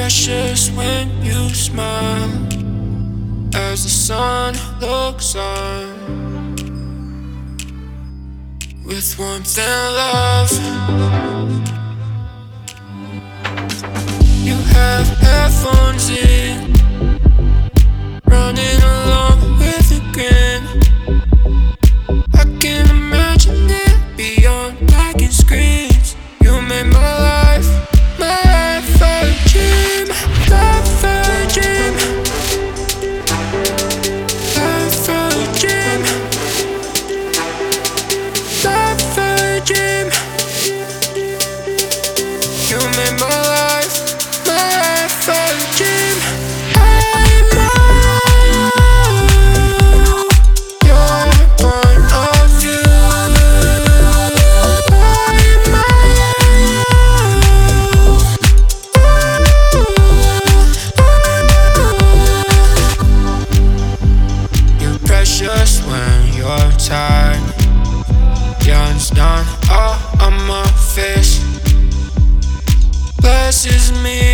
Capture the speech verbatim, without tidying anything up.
precious when you smile as the sun looks on, with warmth and love. You have headphones in, running along with a grin. I can imagine it beyond blackened screens. You made my life, my life a dream, life a dream, life a dream, life a dream. You made my life, my life a dream. I'm your point of view. You're precious when you're tired. Yawn's done all on my face. Blesses me